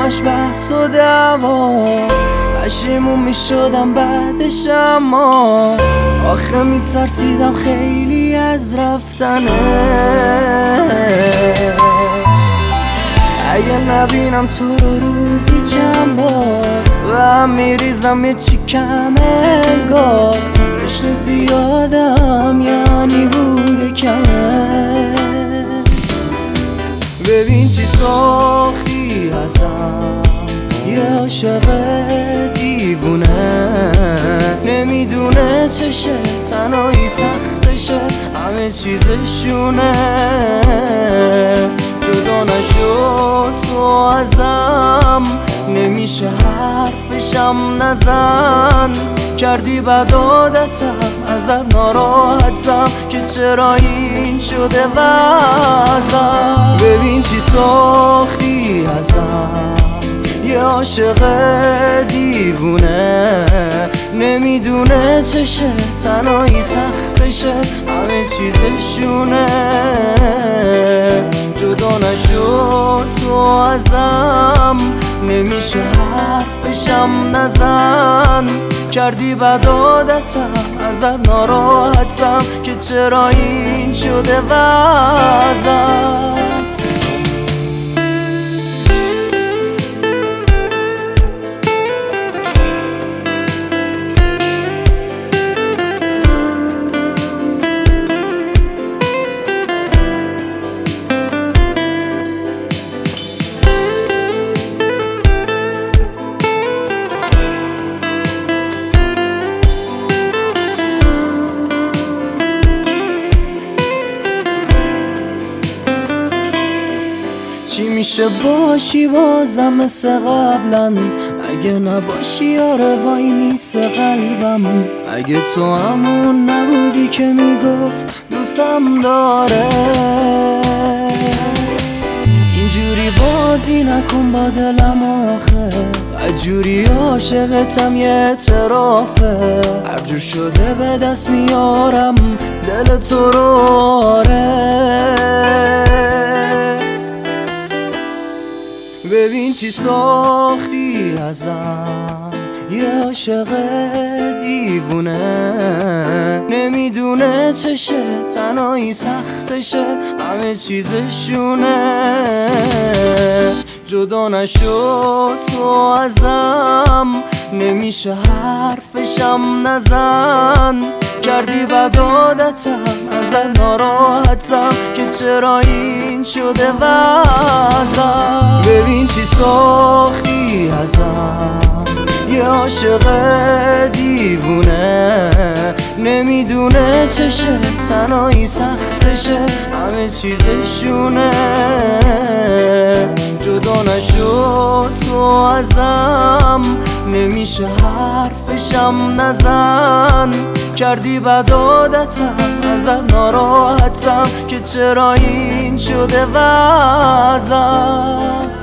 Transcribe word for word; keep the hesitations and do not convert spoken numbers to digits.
همش بحث و دعوا، پشیمون میشدم بعدش اما آخه میترسیدم خیلی از رفتنه. اگه نبینم تو رو روزی چند بار و هم میریزم یه چی کم انگار، عشق زیادم یعنی بوده کمه. ببین چی ساختی ازم، یه عاشق دیوونه، نمیدونه چشه تنهایی سختشه، همه چیزشونه. جدا نشد تو ازم، نمیشه حرفشم نزن، کردی بد عادتم، ازت ناراحتم که چرا این شده وضعم. ببین چی ساختی ازم، یه عاشق دیوونه، نمیدونه چشه تنهایی سختشه، همه چیزشونه. جدا نشد تو ازم، نمیشه حرفشم نزن، کردی بد عادتم، ازت ناراحتم که چرا این شده وضعم. چی میشه باشی بازم مثل قبلا، اگه نباشی آره وای نیست قلبم. اگه تو همون نبودی که میگفت دوستم داره، اینجوری بازی نکن با دلم آخه، بدجوری عاشقتم یه اعترافه. هر جور شده به دست میارم دل تو رو آره. ببین چی ساختی ازم، یه عاشق دیوونه، نمیدونه چشه تنهایی سختشه، همه چیزشونه. جدا نشد تو ازم، نمیشه حرفشم نزن، کردی بد عادتم، ازت ناراحتم که چرا این شده وضعم. ببین چی ساختی ازم، یه عاشق دیوونه، نمیدونه چشه تنهایی سختشه، همه چیزشونه. جدا نشد تو ازم، نمیشه حرفشم نزن، کردی بد عادتم، ازت ناراحتم که چرا این شده وضعم.